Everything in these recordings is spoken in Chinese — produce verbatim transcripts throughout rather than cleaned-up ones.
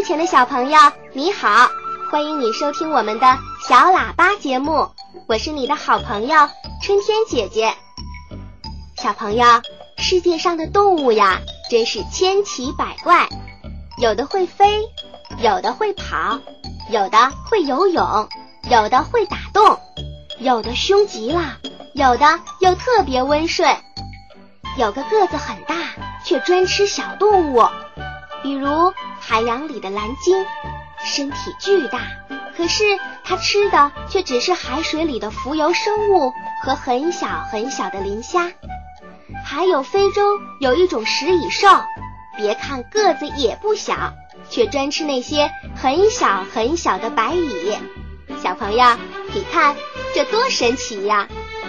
机前的小朋友，你好，欢迎你收听我们的小喇叭节目，我是你的好朋友春天姐姐。小朋友，世界上的动物呀，真是千奇百怪，有的会飞，有的会跑，有的会游泳，有的会打洞，有的凶极了，有的又特别温顺。有个个子很大却专吃小动物，比如海洋里的蓝鲸，身体巨大，可是它吃的却只是海水里的浮游生物和很小很小的磷虾。还有非洲有一种食蚁兽，别看个子也不小，却专吃那些很小很小的白蚁。小朋友，你看这多神奇呀！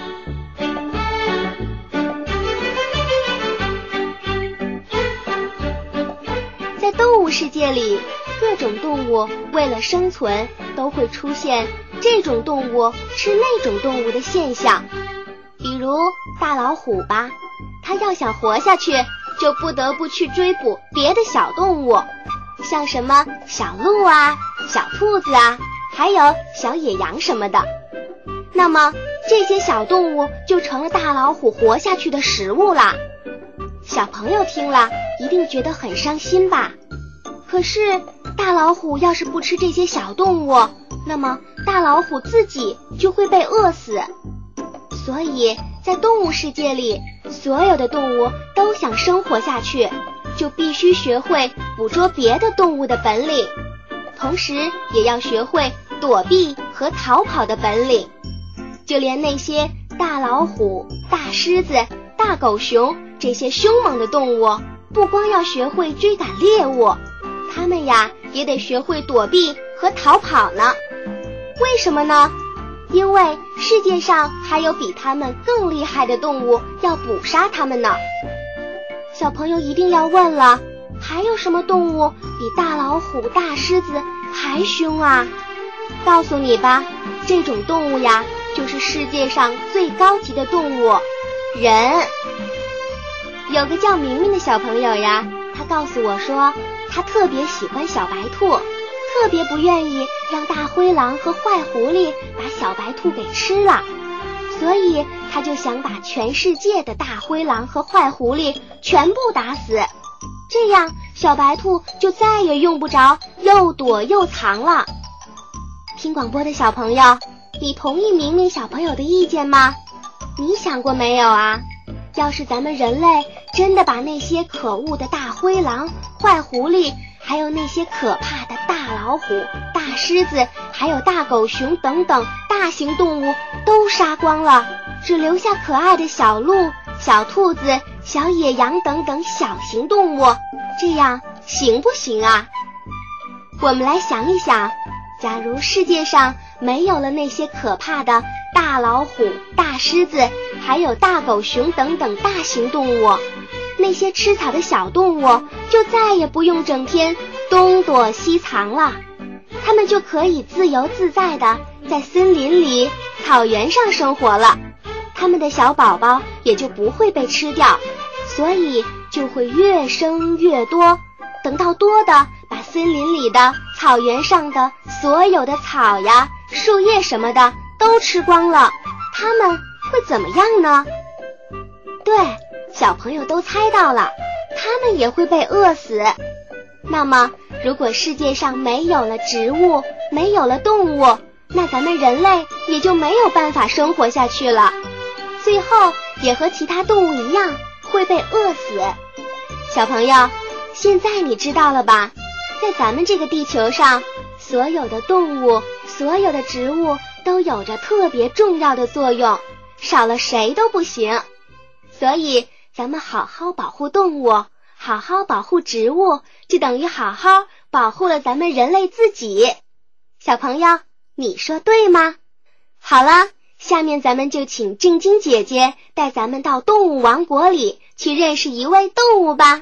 在动物世界里，各种动物为了生存都会出现这种动物吃那种动物的现象。比如大老虎吧，它要想活下去，就不得不去追捕别的小动物，像什么小鹿啊、小兔子啊，还有小野羊什么的。那么这些小动物就成了大老虎活下去的食物了。小朋友听了一定觉得很伤心吧？可是大老虎要是不吃这些小动物，那么大老虎自己就会被饿死。所以在动物世界里，所有的动物都想生活下去，就必须学会捕捉别的动物的本领，同时也要学会躲避和逃跑的本领。就连那些大老虎、大狮子、大狗熊这些凶猛的动物，不光要学会追赶猎物，它们呀也得学会躲避和逃跑呢。为什么呢？因为世界上还有比它们更厉害的动物要捕杀它们呢。小朋友一定要问了，还有什么动物比大老虎、大狮子还凶啊？告诉你吧，这种动物呀，就是世界上最高级的动物——人。有个叫明明的小朋友呀，他告诉我说，他特别喜欢小白兔，特别不愿意让大灰狼和坏狐狸把小白兔给吃了，所以他就想把全世界的大灰狼和坏狐狸全部打死，这样小白兔就再也用不着又躲又藏了。听广播的小朋友，你同意明明小朋友的意见吗？你想过没有啊？要是咱们人类真的把那些可恶的大灰狼、坏狐狸，还有那些可怕的大老虎、大狮子，还有大狗熊等等大型动物都杀光了，只留下可爱的小鹿、小兔子、小野羊等等小型动物，这样行不行啊？我们来想一想，假如世界上没有了那些可怕的大老虎、大狮子，还有大狗熊等等大型动物，那些吃草的小动物就再也不用整天东躲西藏了，它们就可以自由自在地在森林里、草原上生活了，它们的小宝宝也就不会被吃掉，所以就会越生越多，等到多的把森林里的、草原上的所有的草呀、树叶什么的都吃光了，它们会怎么样呢？对，小朋友都猜到了，它们也会被饿死。那么如果世界上没有了植物，没有了动物，那咱们人类也就没有办法生活下去了，最后也和其他动物一样会被饿死。小朋友，现在你知道了吧？在咱们这个地球上，所有的动物、所有的植物都有着特别重要的作用，少了谁都不行。所以咱们好好保护动物，好好保护植物，就等于好好保护了咱们人类自己。小朋友，你说对吗？好了，下面咱们就请正晶姐姐带咱们到动物王国里去认识一位动物吧。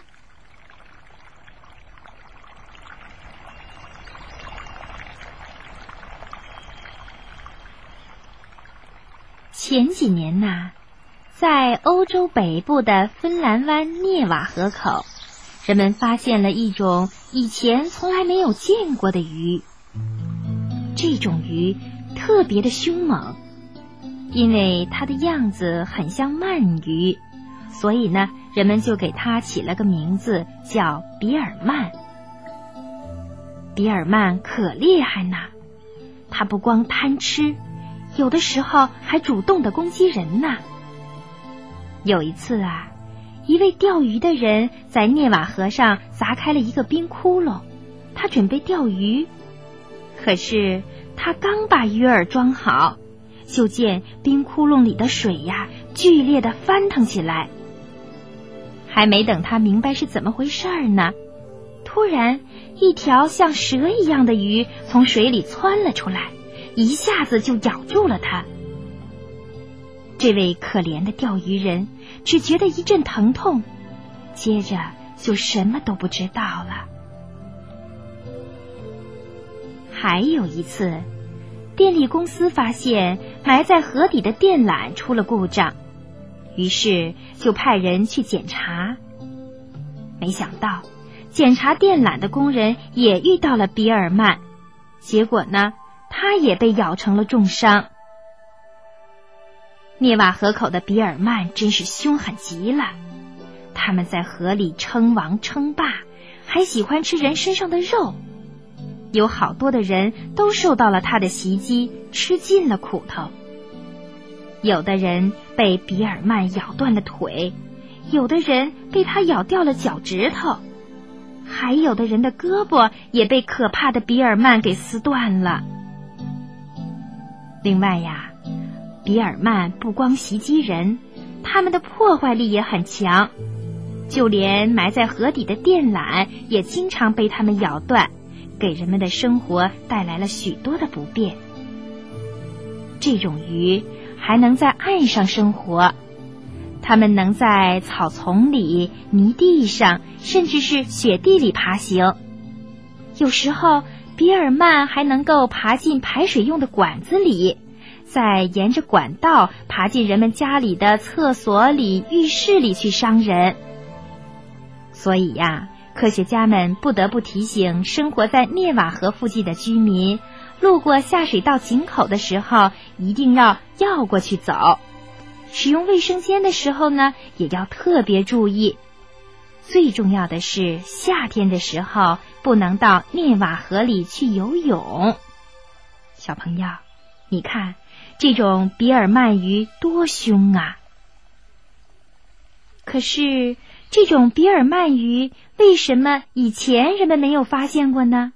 前几年呐，在欧洲北部的芬兰湾涅瓦河口， 人们发现了一种以前从来没有见过的鱼。这种鱼特别的凶猛，因为它的样子很像鳗鱼，所以呢，人们就给它起了个名字，叫比尔鳗。比尔鳗可厉害呢，它不光贪吃，有的时候还主动的攻击人呢。有一次啊，一位钓鱼的人在涅瓦河上砸开了一个冰窟窿，他准备钓鱼。可是他刚把鱼饵装好，就见冰窟窿里的水呀，剧烈的翻腾起来。还没等他明白是怎么回事呢，突然一条像蛇一样的鱼从水里窜了出来，一下子就咬住了他。这位可怜的钓鱼人只觉得一阵疼痛，接着就什么都不知道了。还有一次，电力公司发现埋在河底的电缆出了故障，于是就派人去检查。没想到检查电缆的工人也遇到了比尔鳗，结果呢，他也被咬成了重伤。涅瓦河口的比尔鳗真是凶狠极了，他们在河里称王称霸，还喜欢吃人身上的肉。有好多的人都受到了他的袭击，吃尽了苦头。有的人被比尔鳗咬断了腿，有的人被他咬掉了脚趾头，还有的人的胳膊也被可怕的比尔鳗给撕断了。另外呀，比尔鳗不光袭击人，它们的破坏力也很强，就连埋在河底的电缆也经常被它们咬断，给人们的生活带来了许多的不便。这种鱼还能在岸上生活，它们能在草丛里、泥地上，甚至是雪地里爬行。有时候比尔鳗还能够爬进排水用的管子里，再沿着管道爬进人们家里的厕所里、浴室里去伤人。所以呀，科学家们不得不提醒生活在涅瓦河附近的居民，路过下水道井口的时候一定要绕过去走。使用卫生间的时候呢，也要特别注意。最重要的是，夏天的时候不能到涅瓦河里去游泳。小朋友，你看这种比尔鳗鱼多凶啊！可是这种比尔鳗鱼为什么以前人们没有发现过呢？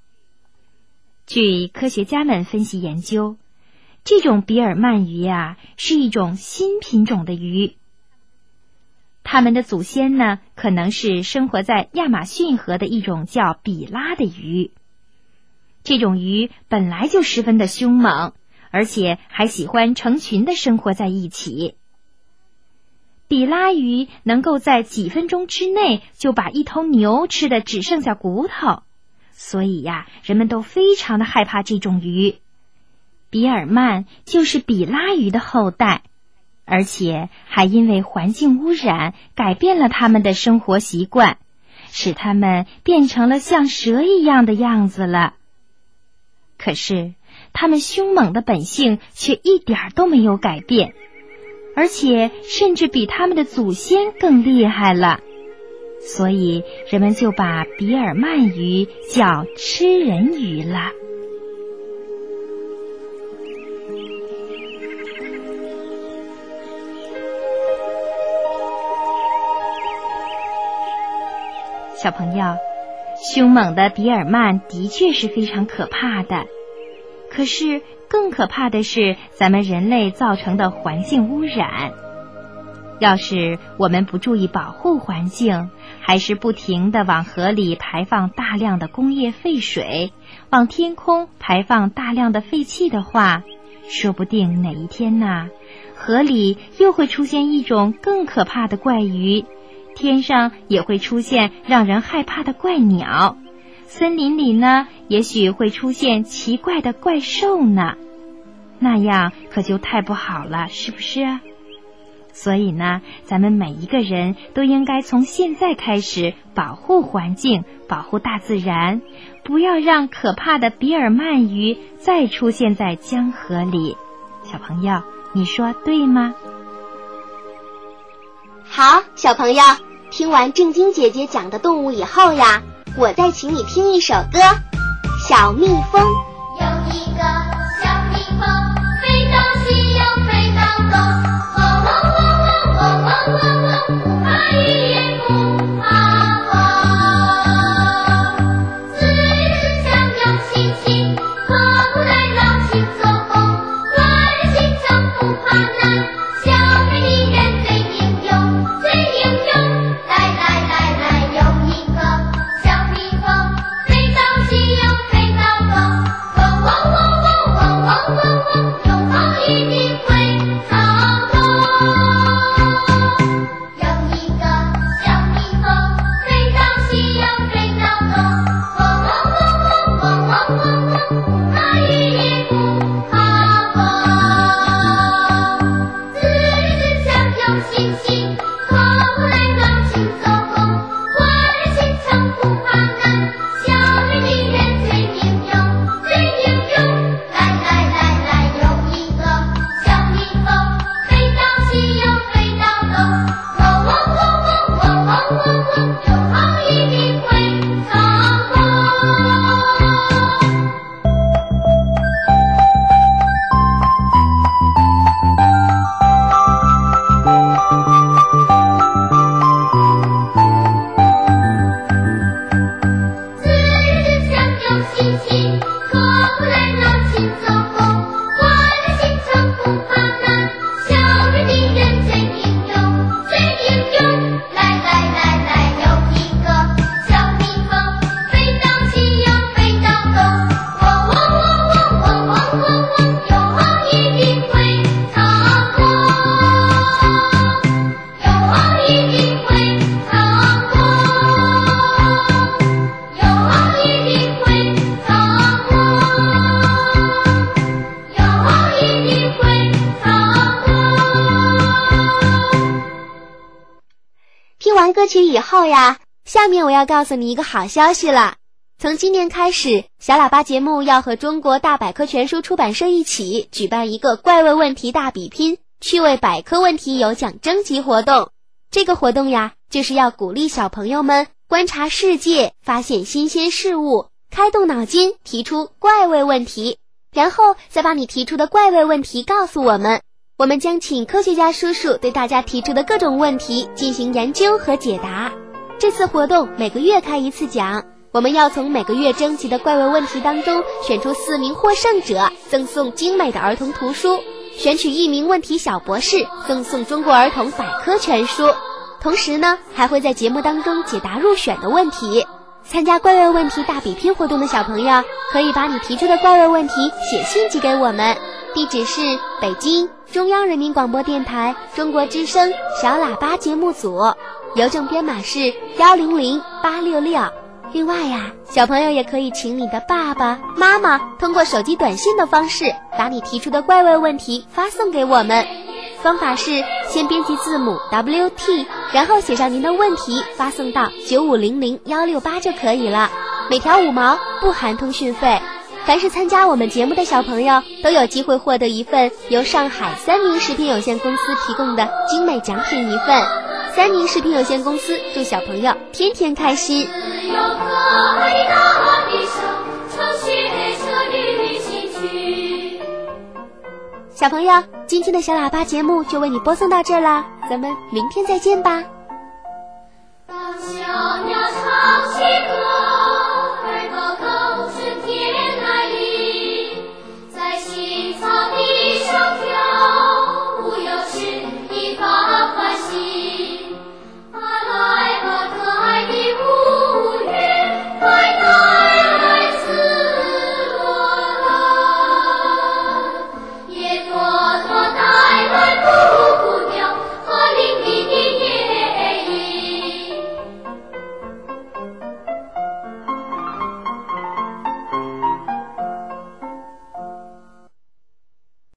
据科学家们分析研究，这种比尔鳗鱼啊，是一种新品种的鱼。它们的祖先呢，可能是生活在亚马逊河的一种叫比拉的鱼。这种鱼本来就十分的凶猛，而且还喜欢成群的生活在一起。比拉鱼能够在几分钟之内就把一头牛吃得只剩下骨头，所以呀，人们都非常的害怕这种鱼。比尔鳗就是比拉鱼的后代，而且还因为环境污染改变了它们的生活习惯，使它们变成了像蛇一样的样子了。可是它们凶猛的本性却一点都没有改变，而且甚至比他们的祖先更厉害了，所以人们就把比尔鳗鱼叫吃人鱼了。小朋友，凶猛的比尔鳗的确是非常可怕的，可是更可怕的是咱们人类造成的环境污染。要是我们不注意保护环境，还是不停地往河里排放大量的工业废水，往天空排放大量的废气的话，说不定哪一天呐，河里又会出现一种更可怕的怪鱼，天上也会出现让人害怕的怪鸟，森林里呢，也许会出现奇怪的怪兽呢。那样可就太不好了，是不是啊？ 所以呢，咱们每一个人都应该从现在开始保护环境，保护大自然，不要让可怕的比尔鳗鱼再出现在江河里。小朋友，你说对吗？ 好，小朋友，听完正晶姐姐讲的动物以后呀，我再请你听一首歌，小蜜蜂。 有一个小蜜蜂，飞到西又飞到东，嗡嗡嗡嗡嗡嗡嗡嗡，不怕雨也不怕风。自己想有信心，可不来劳心做工，玩心肠不怕难，小美丽人最英勇，最英勇。来来来来，有一个小蜜蜂，飞到西又飞到东，嗡嗡嗡嗡嗡嗡嗡嗡，有风一定会成功。有一个小蜜蜂，飞到西又飞到东，嗡嗡嗡嗡嗡嗡嗡嗡，不怕雨也不怕风。自己想有信心，可不来劳心做工，玩心肠不怕难，小美丽人最英勇，最英勇。来来来来，有一个小蜜蜂，飞到西又飞到东，嗡嗡嗡嗡嗡嗡嗡嗡，有风一定会成功。自己想有信心，可不来劳心做工，玩心肠不怕难，小美丽人最英勇，最英勇。来来来来，有一个小蜜蜂，飞到西又飞到东，嗡嗡嗡嗡嗡嗡嗡嗡，有风一定会成功，有风一定会成功，有风一定会成功，有风一定会成功。 听完歌曲以后呀，下面我要告诉你一个好消息了。从今年开始，小喇叭节目要和中国大百科全书出版社一起举办一个怪味问题大比拼趣味百科问题有奖征集活动。这个活动呀，就是要鼓励小朋友们观察世界，发现新鲜事物，开动脑筋，提出怪味问题，然后再把你提出的怪味问题告诉我们。我们将请科学家叔叔对大家提出的各种问题进行研究和解答。这次活动每个月开一次奖，我们要从每个月征集的怪味问题当中选出四名获胜者，赠送精美的儿童图书，选取一名问题小博士，赠送中国儿童百科全书。同时呢，还会在节目当中解答入选的问题。参加怪味问题大比拼活动的小朋友，可以把你提出的怪味问题写信寄给我们，地址是北京中央人民广播电台中国之声小喇叭节目组，邮政编码是幺零零八六六。另外呀，小朋友也可以请你的爸爸妈妈通过手机短信的方式，把你提出的怪味问题发送给我们。方法是先编辑字母 W T， 然后写上您的问题，发送到九五零零一六八就可以了，每条五毛，不含通讯费。凡是参加我们节目的小朋友都有机会获得一份由上海三明食品有限公司提供的精美奖品一份。三明食品有限公司祝小朋友天天开心。 有个伟大的手，乘雪车旅行去。 小朋友，今天的小喇叭节目就为你播送到这儿啦，咱们明天再见吧。 当小鸟唱起歌。